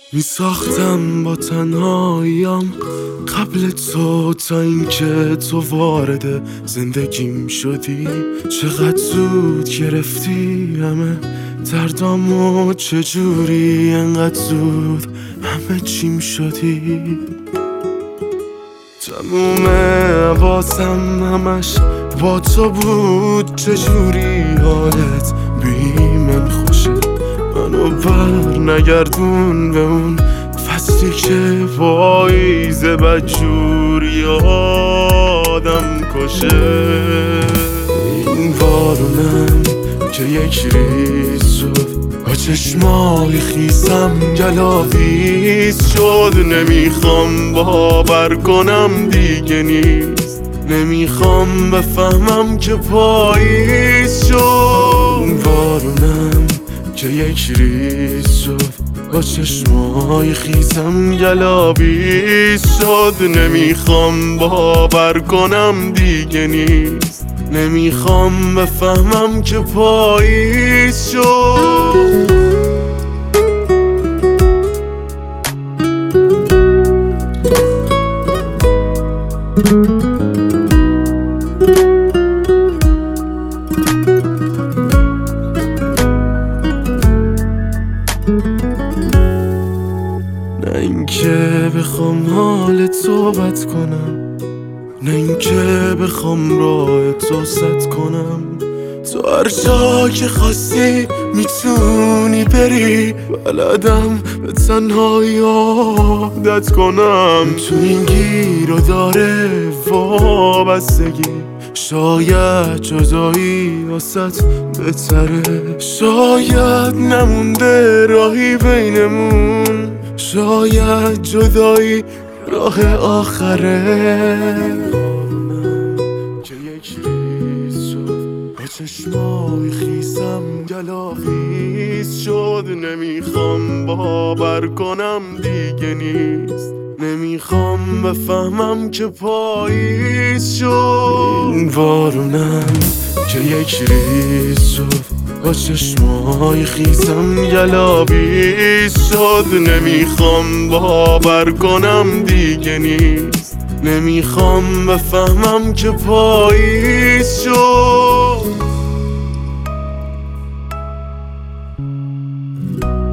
می ساختم با تنهاییم قبل تو تا اینکه تو وارد زندگیم شدی. چقدر زود گرفتی همه دردامو، چجوری انقدر زود همه چیم شدی. تموم حواسم همش با تو بود، چجوری حالت بی من خوشه. منو بر نگردون به اون فصلی که پاییزه بدجوری آدم کشه. این بارونم که یک ریز شد با چشمای خیسم گلاویز شد. نمیخوام باور کنم دیگه نیست، نمیخوام بفهمم که پاییز شد. بارونم که یک ریز شد با چشمای خیسم گلاویز شد. نمیخوام باور کنم دیگه نیست، نمیخوام بفهمم که پاییز شد. نه اینکه بخوام حال تو بد کنم، نه اینکه بخوام راه تو سد کنم. تو هر جا که خواستی میتونی بری، بلدم به تنهایی عادت کنم. تو این گیر و داره وابستگی، شاید جدایی واسط بهتره. شاید نمونده راهی بینمون، شاید جدایی راه آخره. که یک ریز شد با چشمای خیسم گلاویز شد. نمیخوام باور کنم دیگه نیست، نمیخوام بفهمم که پاییز شد. این بارونم که یک ریز شد با چشمای خیسم گلاویز شد. نمیخوام باور کنم دیگه نیست، نمیخوام بفهمم که پاییز شد.